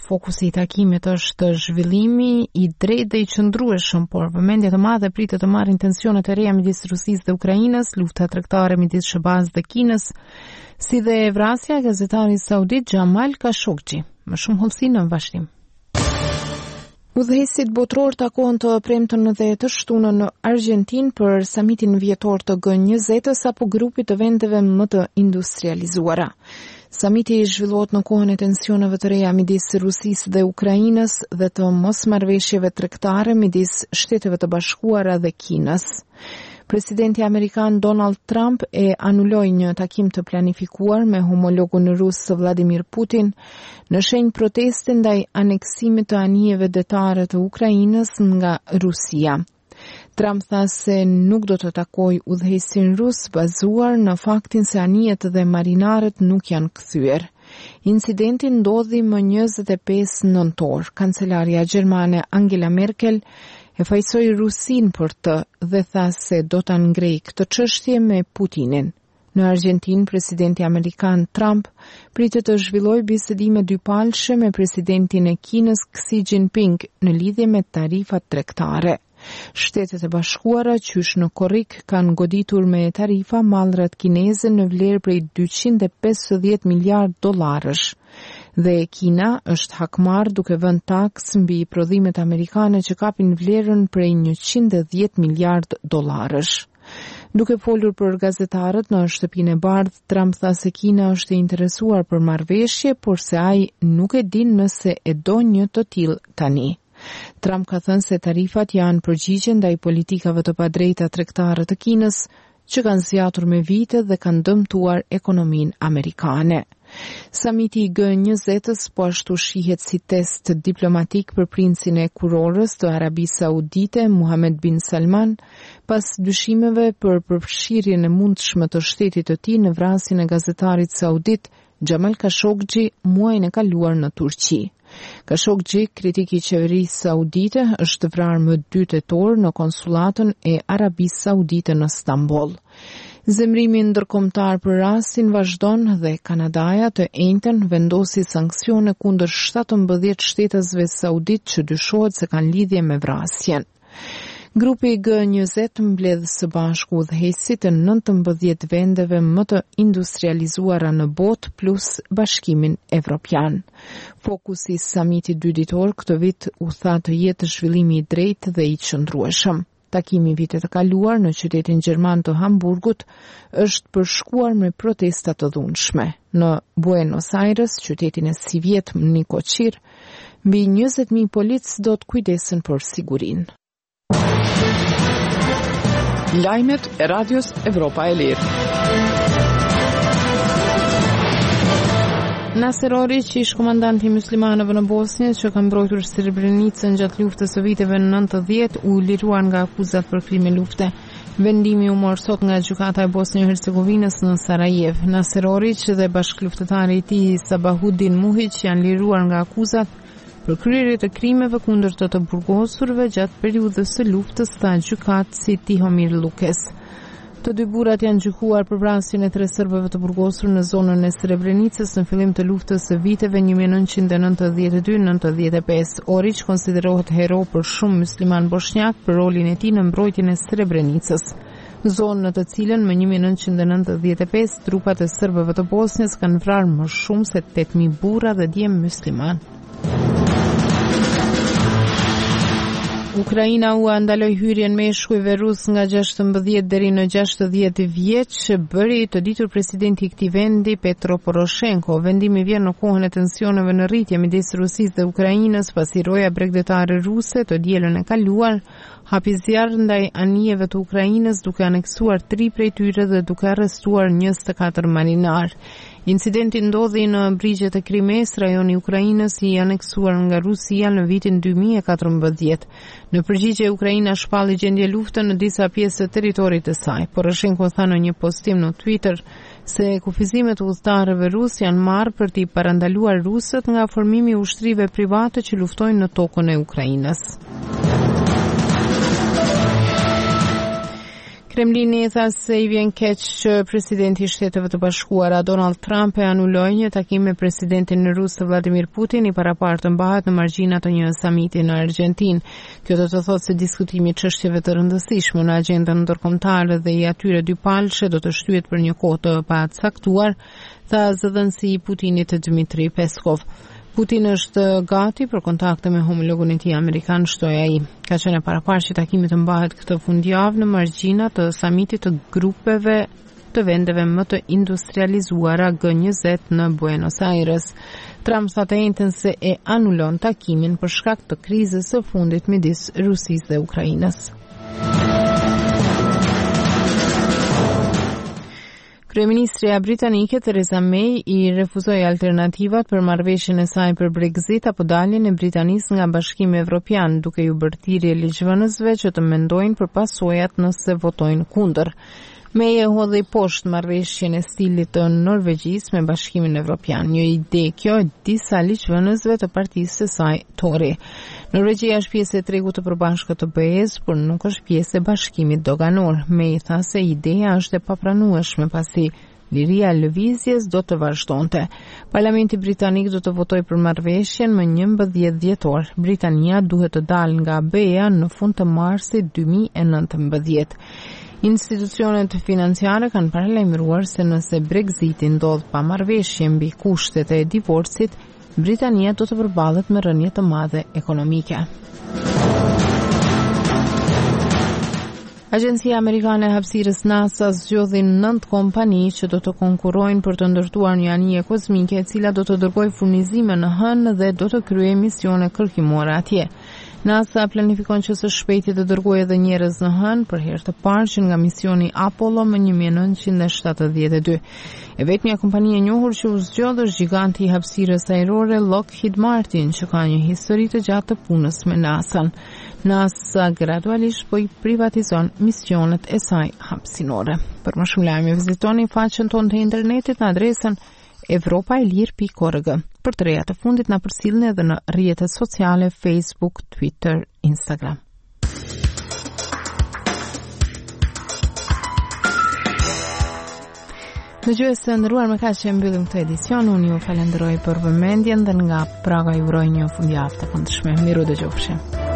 fokusi I takimit është zhvillimi I drejtë dhe I qëndrueshëm, por vëmendje të madhe pritet të marrin tensionet e reja midis Rusisë dhe Ukrainës, lufta tregtare midis SBA-s dhe Kinës, si dhe vrasja e gazetarit saudit Jamal Khashoggi. Më shumë hollësi në vazhdim. Udhëheqësit botror takohen të premten dhe të shtunën në Argjentinë për samitin vjetor të G20 apo grupit të vendeve më të industrializuara. Samiti zhvillohet në kohën e tensioneve të reja midis Rusisë dhe Ukrainës dhe të mosmarrëveshjeve tregtare midis Shteteve të Bashkuara dhe Kinës. Presidenti amerikan Donald Trump e anuloi një takim të planifikuar me homologun rus Vladimir Putin në shenjë proteste ndaj aneksimit të anijeve detare të Ukrainës nga Rusia. Trump tha se nuk do të takoj udhëheqësin rus bazuar në faktin se anijet dhe marinarët nuk janë kthyer. Incidenti ndodhi më 25 nëntor. Kancelaria gjermane Angela Merkel e fajsoi Rusin për të dhe tha se do ta ngrejë këtë çështje me Putinin. Në Argjentinë, presidenti amerikan Trump pritet të zhvillojë bisedime dypalëshe me presidentin e Kinës Xi Jinping në lidhje me tarifat tregtare. Shtetet e Bashkuara qysh në korrik kanë goditur me tarifa mallrat kineze në vlerë prej $250 miliardë. Dhe Kina është hakmar duke vënë taks mbi prodhimet amerikane që kapin vlerën prej $110 miliardë. Duke folur për gazetarët në shtëpinë e bardhë, Trump tha se Kina është e interesuar për marrëveshje, por se ai nuk e din nëse e do një të tillë tani. Trump ka thënë se tarifat janë përgjigje ndaj politikave të padrejta tregtare të Kinës, që kanë zgjatur me vite dhe kanë dëmtuar ekonominë amerikane. Samiti I G20 po ashtu shihet si test diplomatik për princin e kurorës të Arabisë Saudite, Mohammed bin Salman, pas dyshimeve për përfshirjen e mundshme të shtetit të tij në vrasjen e gazetarit saudit Jamal Khashoggi muajin e kaluar në Turqi. Khashoggi, kritik I qeverisë saudite, është vrarë më 2 tetor në konsulatën e Arabisë Saudite në Stamboll. Zemrimi ndërkombëtar për rastin vazhdon dhe Kanadaja të njëjtën vendosi sanksione kundër 17 shtetësve saudit që dyshohet se kanë lidhje me vrasjen. Grupi G20 mbledh së bashku udhëheqësit të 19 vendeve më të industrializuara në botë plus Bashkimin Evropian. Fokusi I samitit 2 ditor këtë vit u tha të jetë zhvillimi I drejtë dhe I qëndrueshëm. Takimi vitet të kaluar në qytetin gjerman të Hamburgut është përshkuar me protesta të dhunshme. Në Buenos Aires, qytetin e si vjet Nikoqir, mbi 20.000 policë do të kujdesen për sigurinë. Lajmet e Radios Evropa e Lirë. Naser Orić, ish komandanti I muslimanëve në Bosnjë që ka mbrojtur Srebrenicën gjatë luftës së viteve 90, u liruar nga akuzat për krime lufte. Vendimi u mor sot nga gjykata e Bosnjë-Hercegovinës në Sarajev. Naser Orić dhe bashkëluftëtari I tij Sabahudin Muhić janë liruar nga akuzat për kryerje të krimeve kundër të burgosurve gjatë periudhës së luftës, tha gjykatësi Tihomir Lukes. Të dy burrat janë gjykuar për vrasjen e 3 serbëve të burgosur në zonën e Srebrenicës në fillim të luftës së viteve 1992-95. Orić konsiderohet hero për shumë musliman bosnjak për rolin e tij në mbrojtjen e Srebrenicës. Zonë në të cilën më 1995 trupat e serbëve të Bosnjës kanë vrarë më shumë se 8.000 burra dhe djem musliman. Ukraina u ndaloi hyrjen meshkujve rus nga 16 deri në 60 vjeç, bëri të ditur presidenti I këtij vendi Petro Poroshenko. Vendimi vjen në kohën e tensioneve në rritje midis Rusisë dhe Ukrainës pasi roja bregdetare ruse të dielën e kaluar hapi zjarr ndaj anijeve të Ukrainës duke aneksuar 3 prej tyre dhe duke arrestuar 24 marinar. Incidenti ndodhi në brigjet e Krimes, rajoni I Ukrainës I aneksuar nga Rusia në vitin 2014. Në përgjigje Ukraina shpalli gjendje lufte në disa pjesë të territorit të saj. Poroshenko tha në një postim në Twitter se kufizimet udhëtarëve rus janë marrë për t'i parandaluar rusët nga formimi I ushtrive private që luftojnë në tokën e Ukrainës. Kremlini tha se I vjen keq që presidenti I Shteteve të Bashkuara Donald Trump e anulloi një takim me presidentin rus Vladimir Putin I parapartë të mbahet në margjina të një samiti në Argjentinë. Kjo do të thotë se diskutimi I çështjeve të rëndësishme në agjendën ndërkombëtare dhe I atyre dy palëshe do të shtyhet për një kohë të pacaktuar, tha zëdhënësi I Putinit Dmitri Peskov. Putin është gati për kontakte me homologun e tij amerikan, shtoi ai. Ka qenë paraparë që takimi të mbahet këtë fundjavë në margjina të samitit të grupeve të vendeve më të industrializuara G20 në Buenos Aires. Trump tha të njëjtën se e anullon takimin për shkak të krizës së fundit midis Rusisë dhe Ukrainës. Kryeministrja britanike Theresa May I refuzoi alternativat për marrëveshjen e saj për Brexit apo daljen e Britanisë nga Bashkimi Evropian, duke ju bërë thirrje ligjvënësve që të mendojnë për pasojat nëse votojnë kundër. May e hodhi poshtë marrëveshjen e stilit të Norvegjisë me Bashkimin Evropian, një ide kjo e disa ligjvënësve të partisë së saj Tory. Norvegjia është pjesë e tregut të përbashkët të BE-s, por nuk është pjesë e Bashkimit Doganor. May tha se ideja është e papranueshme pasi liria e lëvizjes do të vazhdonte. Parlamenti britanik do të votojë për marrëveshjen më 11 dhjetor. Britania duhet të dalë nga BE-a në fund të marsit 2019. Institucionet financiare kanë paralajmëruar se nëse Brexiti ndodh pa marrëveshje mbi kushtet e divorcit, Britania do të përballet me rënje të madhe ekonomike. Agjencia Amerikane e Hapësirës NASA zgjodhi 9 kompani që do të konkurrojnë për të ndërtuar një anije kozmike e cila do të dërgojë furnizime në hënë dhe do të kryejë misione kërkimore atje. NASA planifikon që së shpejti të dërgojë edhe njerëz në hënë për herë të parë që nga misioni Apollo më 1972. E vetmja kompani e njohur që u zgjodh është giganti I hapësirës ajrore Lockheed Martin, që ka një histori të gjatë të punës me NASA-n. NASA gradualisht po I privatizon misionet e saj hapësinore. Për më shumë lajme vizitoni faqen tonë të internetit në adresën evropaelir.org. Për të reja të fundit na përcjellni edhe në rrjetet sociale Facebook, Twitter, Instagram. Dëgjues të nderuar, me kaq që mbyllim këtë edicion, unë ju falenderoj për vëmendjen dhe nga Praga ju uroj një fundjavë të këndshme. Miru dëgjofshim.